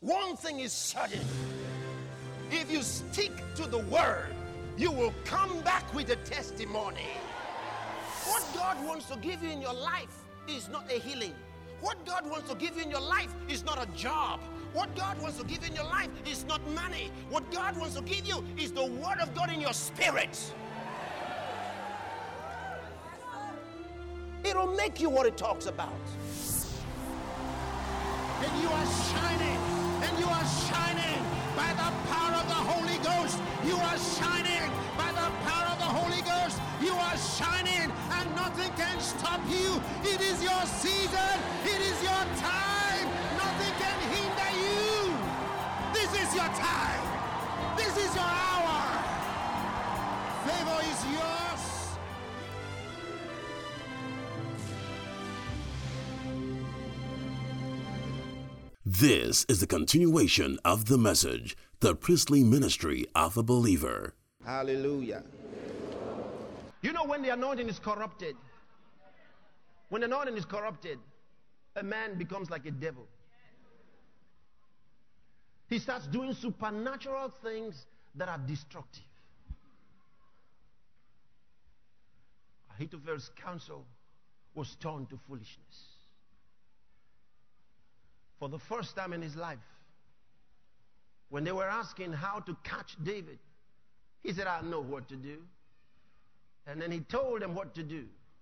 One thing is certain. If you stick to the word, you will come back with a testimony. What God wants to give you in your life is not a healing. What God wants to give you in your life is not a job. What God wants to give you in your life is not money. What God wants to give you is the word of God in your spirit. It'll make you what it talks about. And you are shining. And you are shining by the power of the Holy Ghost. You are shining by the power of the Holy Ghost. You are shining and nothing can stop you. It is your season. It is your time. Nothing can hinder you. This is your time. This is your hour. Favor is yours. This is the continuation of the message, the priestly ministry of a believer. Hallelujah. You know, when the anointing is corrupted, a man becomes like a devil. He starts doing supernatural things that are destructive. Ahithophel's counsel was turned to foolishness. For the first time in his life, when they were asking how to catch David, he said, I know what to do. And then he told them what to do.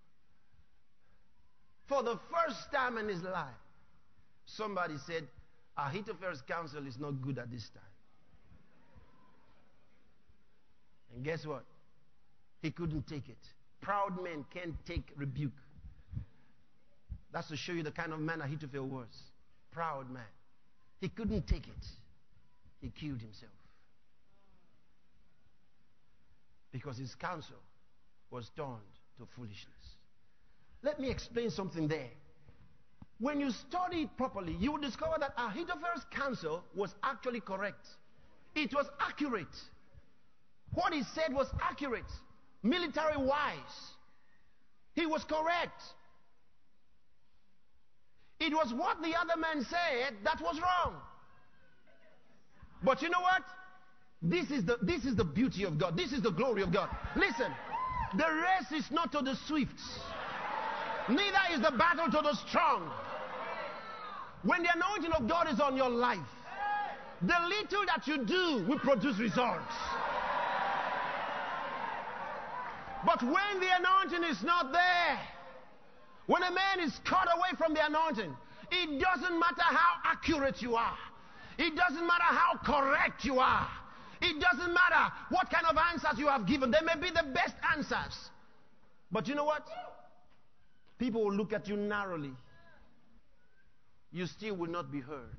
For the first time in his life, somebody said, Ahithophel's counsel is not good at this time. And guess what? He couldn't take it. Proud men can't take rebuke. That's to show you the kind of man Ahithophel was. Proud man. He couldn't take it. He killed himself. Because his counsel was turned to foolishness. Let me explain something there. When you study it properly, you will discover that Ahithophel's counsel was actually correct. It was accurate. What he said was accurate. Military wise. He was correct. It was what the other man said that was wrong. But you know what? This is the beauty of God. This is the glory of God. Listen, the race is not to the swift. Neither is the battle to the strong. When the anointing of God is on your life, the little that you do will produce results. But when the anointing is not there, when a man is cut away from the anointing, it doesn't matter how accurate you are. It doesn't matter how correct you are. It doesn't matter what kind of answers you have given. They may be the best answers. But you know what? People will look at you narrowly. You still will not be heard.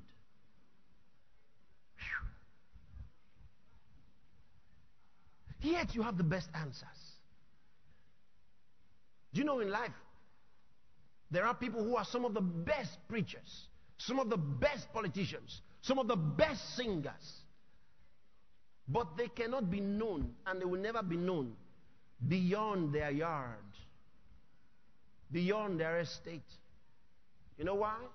Whew. Yet you have the best answers. Do you know in life, there are people who are some of the best preachers, some of the best politicians, some of the best singers. But they cannot be known, and they will never be known beyond their yard, beyond their estate. You know why?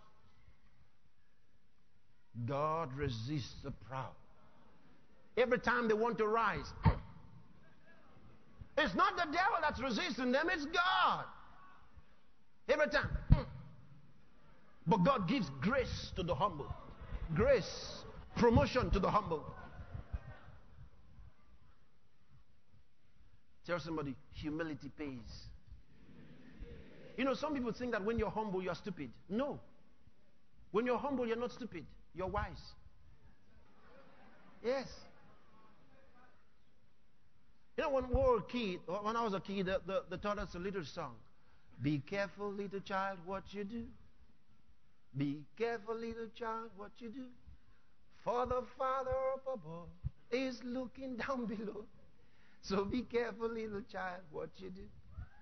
God resists the proud. Every time they want to rise, it's not the devil that's resisting them, it's God. Every time. But God gives grace to the humble. Grace, promotion to the humble. Tell somebody, humility pays. You know, some people think that when you're humble, you're stupid. No. When you're humble, you're not stupid. You're wise. Yes. You know, when I was a kid, they taught us a little song. Be careful, little child, what you do. Be careful, little child, what you do. For the Father up above is looking down below. So be careful, little child, what you do.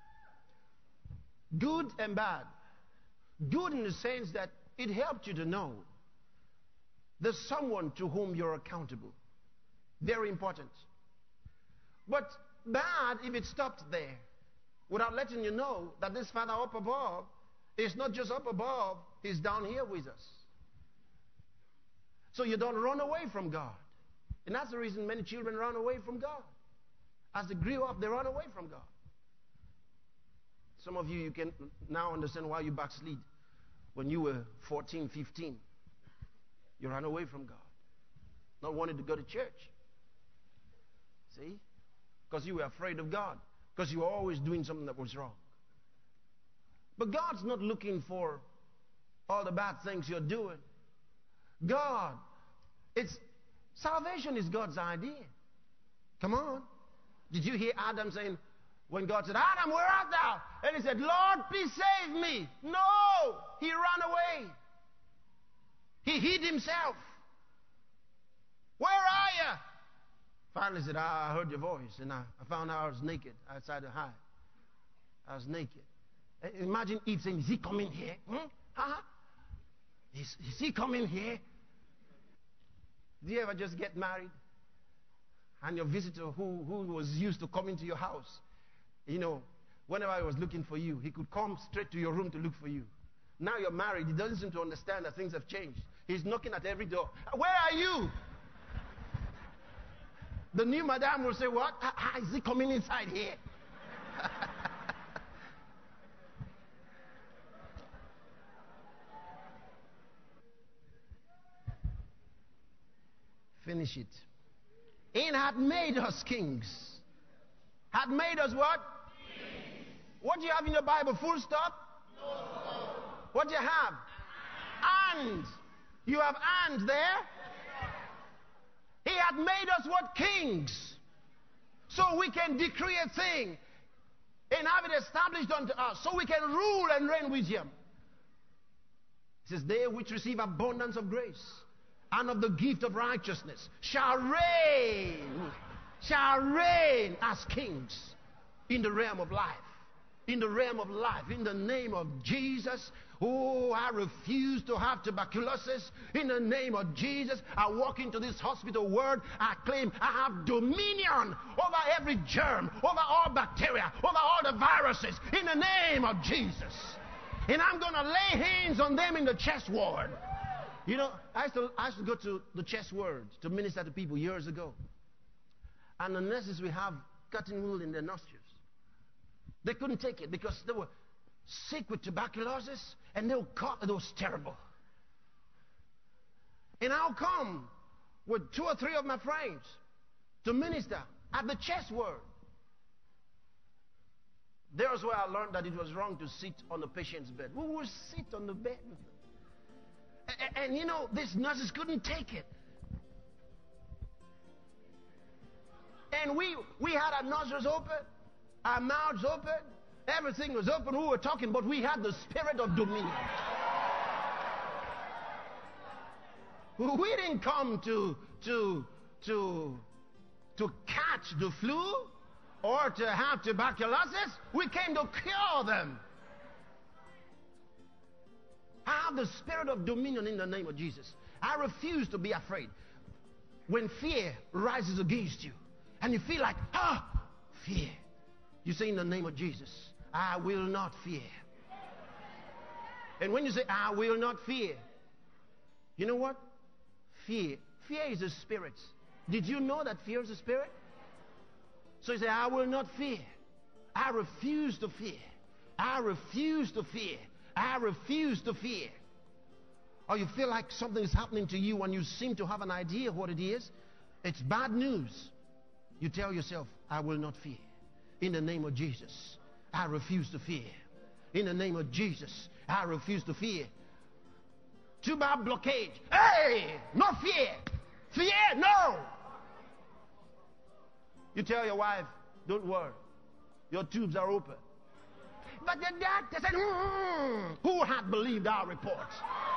Good and bad. Good in the sense that it helped you to know there's someone to whom you're accountable. Very important. But bad if it stopped there, without letting you know that this Father up above is not just up above, he's down here with us. So you don't run away from God. And that's the reason many children run away from God. As they grew up, they run away from God. Some of you can now understand why you backslid. When you were 14, 15, you ran away from God. Not wanting to go to church. See? Because you were afraid of God. Because you were always doing something that was wrong. But God's not looking for all the bad things you're doing. God, salvation is God's idea. Come on. Did you hear Adam saying, when God said, Adam, where art thou? And he said, Lord, please save me. No, he ran away. He hid himself. Where are you? Finally said, I heard your voice, and I found out I was naked. I decided to hide. I was naked. Imagine Eve saying, is he coming here? Huh? Is he coming here? Do you ever just get married? And your visitor who was used to coming to your house, you know, whenever I was looking for you, he could come straight to your room to look for you. Now you're married, he doesn't seem to understand that things have changed. He's knocking at every door. Where are you? The new madam will say, what? Is he coming inside here? Finish it. And had made us kings. Had made us what? Kings. What do you have in your Bible? Full stop? No. What do you have? And. You have and there? He had made us what? Kings. So we can decree a thing and have it established unto us. So we can rule and reign with him. It says, they which receive abundance of grace and of the gift of righteousness shall reign as kings in the realm of life. In the realm of life, in the name of Jesus. Oh, I refuse to have tuberculosis. In the name of Jesus, I walk into this hospital world. I claim I have dominion over every germ, over all bacteria, over all the viruses. In the name of Jesus. And I'm going to lay hands on them in the chest ward. You know, I used to go to the chest ward to minister to people years ago. And the nurses will have cotton wool in their nostrils. They couldn't take it because they were sick with tuberculosis and they were caught. It was terrible. And I'll come with 2 or 3 of my friends to minister at the chest ward. There's where I learned that it was wrong to sit on the patient's bed. We would sit on the bed with them. And you know, these nurses couldn't take it. And we had our nostrils open, our mouths open, everything was open. We were talking, but we had the spirit of dominion. We didn't come to catch the flu or to have tuberculosis. We came to cure them. I have the spirit of dominion in the name of Jesus. I refuse to be afraid. When fear rises against you and you feel like, fear, you say in the name of Jesus, I will not fear. And when you say, I will not fear, you know what? Fear is a spirit. Did you know that fear is a spirit? So you say, I will not fear. I refuse to fear. I refuse to fear. I refuse to fear. Or you feel like something is happening to you and you seem to have an idea of what it is. It's bad news. You tell yourself, I will not fear. In the name of Jesus, I refuse to fear. In the name of Jesus, I refuse to fear. Tubal blockade. Hey, no fear. Fear, no. You tell your wife, don't worry. Your tubes are open. But the doctor said, who had believed our reports?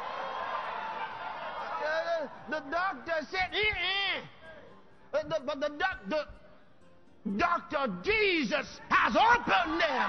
The doctor said, but the Dr. Jesus has opened them.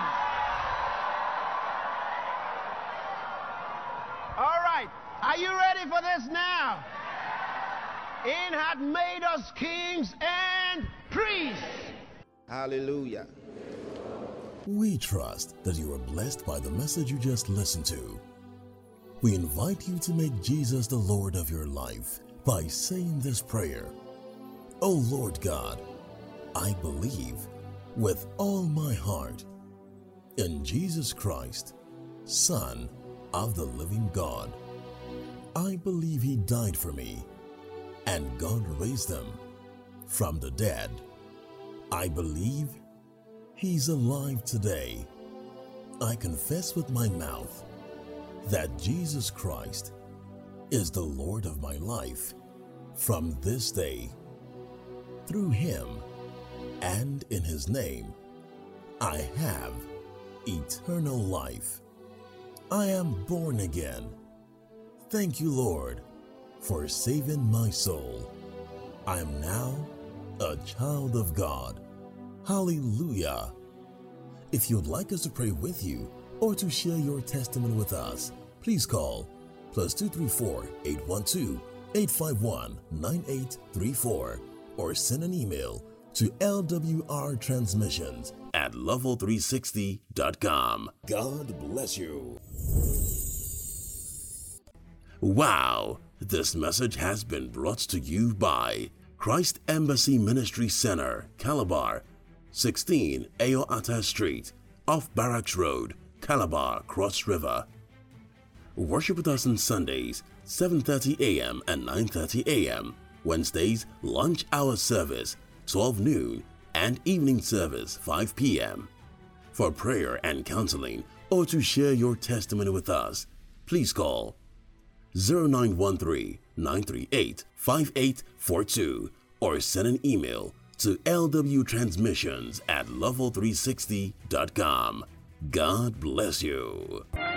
All right. Are you ready for this now? And had made us kings and priests. Hallelujah. We trust that you are blessed by the message you just listened to. We invite you to make Jesus the Lord of your life by saying this prayer. O Lord God, I believe with all my heart in Jesus Christ, Son of the living God. I believe He died for me and God raised Him from the dead. I believe He's alive today. I confess with my mouth that Jesus Christ is the Lord of my life from this day. Through Him and in His name, I have eternal life. I am born again. Thank you, Lord, for saving my soul. I am now a child of God. Hallelujah. If you'd like us to pray with you or to share your testimony with us, please call +234 812 851 9834 or send an email to lwrtransmissions@level360.com. God bless you. Wow, this message has been brought to you by Christ Embassy Ministry Center, Calabar, 16 Ayoata Street, off Barracks Road, Calabar, Cross River. Worship with us on Sundays, 7:30 a.m. and 9:30 a.m. Wednesdays, lunch hour service, 12 noon, and evening service, 5 p.m. For prayer and counseling, or to share your testimony with us, please call 0913-938-5842 or send an email to lwtransmissions@level360.com. God bless you.